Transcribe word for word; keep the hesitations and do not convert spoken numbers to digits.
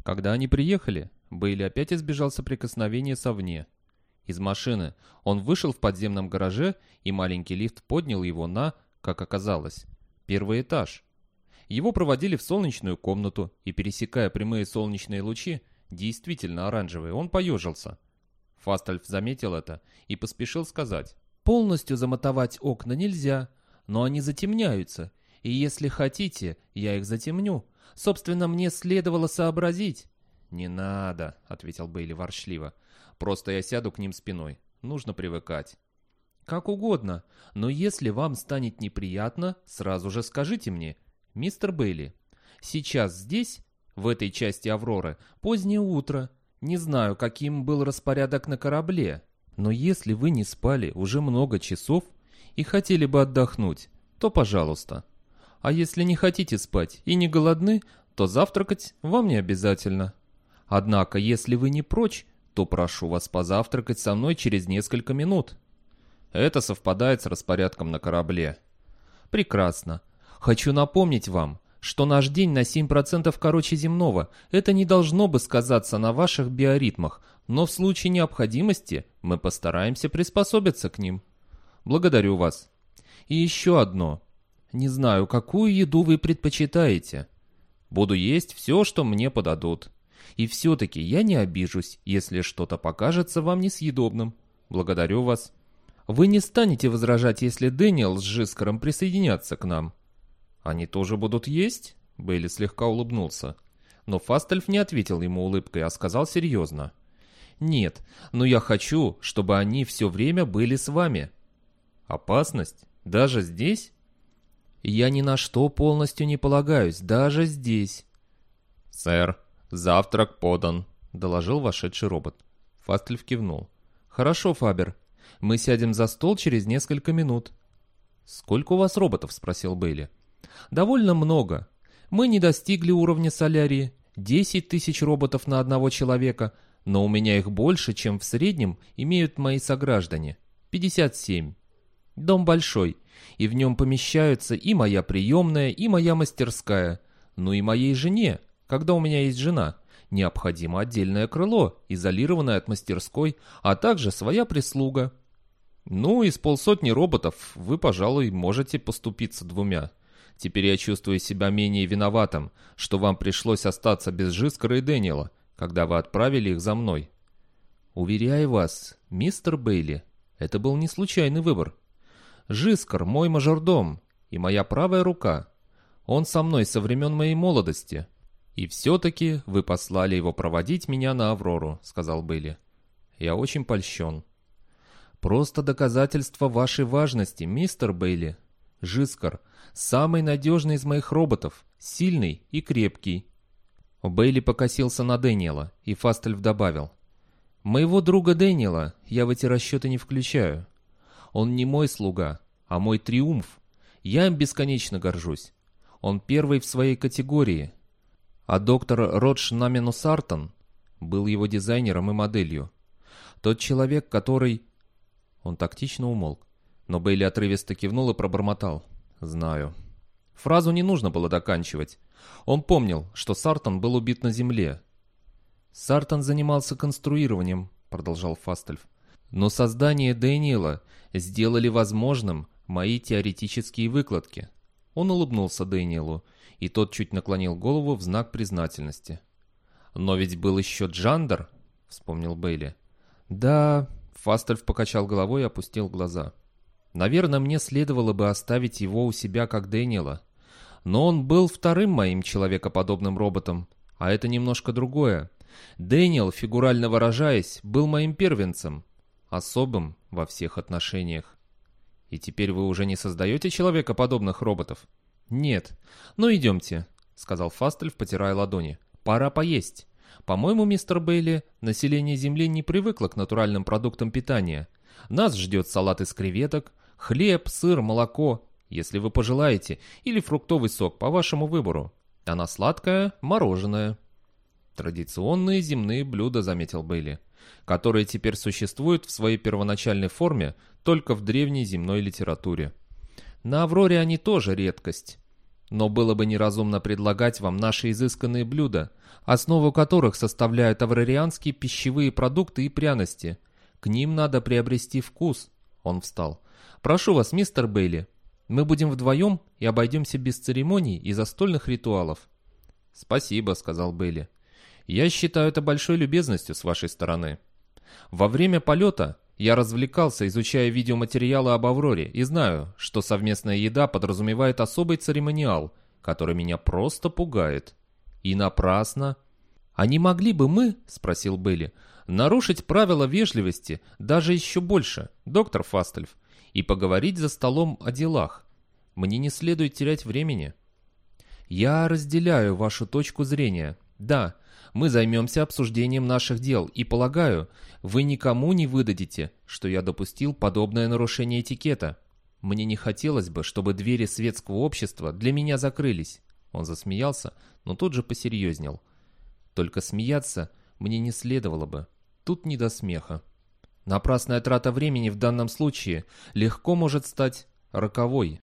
Когда они приехали, Бейли опять избежал соприкосновения с Овне. Из машины он вышел в подземном гараже, и маленький лифт поднял его на, как оказалось, первый этаж. Его проводили в солнечную комнату, и, пересекая прямые солнечные лучи, действительно оранжевые, он поежился. Фастальф заметил это и поспешил сказать: «Полностью замотовать окна нельзя, но они затемняются, и если хотите, я их затемню. Собственно, мне следовало сообразить». «Не надо», — ответил Бейли ворчливо. «Просто я сяду к ним спиной. Нужно привыкать». «Как угодно, но если вам станет неприятно, сразу же скажите мне. Мистер Бейли, сейчас здесь, в этой части Авроры, позднее утро. Не знаю, каким был распорядок на корабле, но если вы не спали уже много часов и хотели бы отдохнуть, то пожалуйста. А если не хотите спать и не голодны, то завтракать вам не обязательно. Однако, если вы не прочь, то прошу вас позавтракать со мной через несколько минут». Это совпадает с распорядком на корабле. «Прекрасно. Хочу напомнить вам, что наш день на семь процентов короче земного. Это не должно бы сказаться на ваших биоритмах, но в случае необходимости мы постараемся приспособиться к ним. Благодарю вас. И еще одно. Не знаю, какую еду вы предпочитаете. Буду есть все, что мне подадут. И все-таки я не обижусь, если что-то покажется вам несъедобным. Благодарю вас. Вы не станете возражать, если Дэниел с Жискаром присоединятся к нам?» «Они тоже будут есть?» Бейли слегка улыбнулся. Но Фастальф не ответил ему улыбкой, а сказал серьезно: «Нет, но я хочу, чтобы они все время были с вами». «Опасность? Даже здесь?» «Я ни на что полностью не полагаюсь, даже здесь». «Сэр, завтрак подан», — доложил вошедший робот. Фастальф кивнул. «Хорошо, Фабер. Мы сядем за стол через несколько минут». «Сколько у вас роботов?» — спросил Бейли. «Довольно много. Мы не достигли уровня Солярии. Десять тысяч роботов на одного человека, но у меня их больше, чем в среднем имеют мои сограждане. Пятьдесят семь. Дом большой, и в нем помещаются и моя приемная, и моя мастерская. Ну и моей жене, когда у меня есть жена, необходимо отдельное крыло, изолированное от мастерской, а также своя прислуга». «Ну, из полсотни роботов вы, пожалуй, можете поступиться двумя. Теперь я чувствую себя менее виноватым, что вам пришлось остаться без Жискара и Дэниела, когда вы отправили их за мной». «Уверяю вас, мистер Бейли, это был не случайный выбор. Жискар — мой мажордом и моя правая рука. Он со мной со времен моей молодости. И все-таки вы послали его проводить меня на Аврору», — сказал Бейли. «Я очень польщен». «Просто доказательство вашей важности, мистер Бейли. Жискар — самый надежный из моих роботов, сильный и крепкий». Бейли покосился на Дэниела, и Фастальф добавил: «Моего друга Дэниела я в эти расчеты не включаю. Он не мой слуга, а мой триумф. Я им бесконечно горжусь. Он первый в своей категории. А доктор Родж Наминус Артон был его дизайнером и моделью. Тот человек, который...» Он тактично умолк, но Бейли отрывисто кивнул и пробормотал: «Знаю». Фразу не нужно было доканчивать. Он помнил, что Сартон был убит на земле. «Сартон занимался конструированием», — продолжал Фастальф. «Но создание Дэниела сделали возможным мои теоретические выкладки». Он улыбнулся Дэниелу, и тот чуть наклонил голову в знак признательности. «Но ведь был еще Джандер», — вспомнил Бейли. «Да...» — Фастальф покачал головой и опустил глаза. «Наверное, мне следовало бы оставить его у себя как Дэниела. Но он был вторым моим человекоподобным роботом, а это немножко другое. Дэниел, фигурально выражаясь, был моим первенцем, особым во всех отношениях». «И теперь вы уже не создаете человекоподобных роботов?» «Нет. Ну, идемте», — сказал Фастальф, потирая ладони. «Пора поесть. По-моему, мистер Бейли, население Земли не привыкло к натуральным продуктам питания. Нас ждет салат из креветок, хлеб, сыр, молоко, если вы пожелаете, или фруктовый сок по вашему выбору. А на сладкое — мороженое». «Традиционные земные блюда», — заметил Бейли, «которые теперь существуют в своей первоначальной форме только в древней земной литературе. На Авроре они тоже редкость. Но было бы неразумно предлагать вам наши изысканные блюда, основу которых составляют аврарианские пищевые продукты и пряности. К ним надо приобрести вкус». Он встал. «Прошу вас, мистер Бейли, мы будем вдвоем и обойдемся без церемоний и застольных ритуалов». «Спасибо», — сказал Бейли. «Я считаю это большой любезностью с вашей стороны. Во время полета я развлекался, изучая видеоматериалы об Авроре, и знаю, что совместная еда подразумевает особый церемониал, который меня просто пугает. И напрасно». «А не могли бы мы, — спросил Бейли, — нарушить правила вежливости даже еще больше, доктор Фастельф, и поговорить за столом о делах? Мне не следует терять времени». «Я разделяю вашу точку зрения. Да, мы займемся обсуждением наших дел, и, полагаю, вы никому не выдадите, что я допустил подобное нарушение этикета. Мне не хотелось бы, чтобы двери светского общества для меня закрылись». Он засмеялся, но тут же посерьезнел. «Только смеяться мне не следовало бы. Тут не до смеха. Напрасная трата времени в данном случае легко может стать роковой».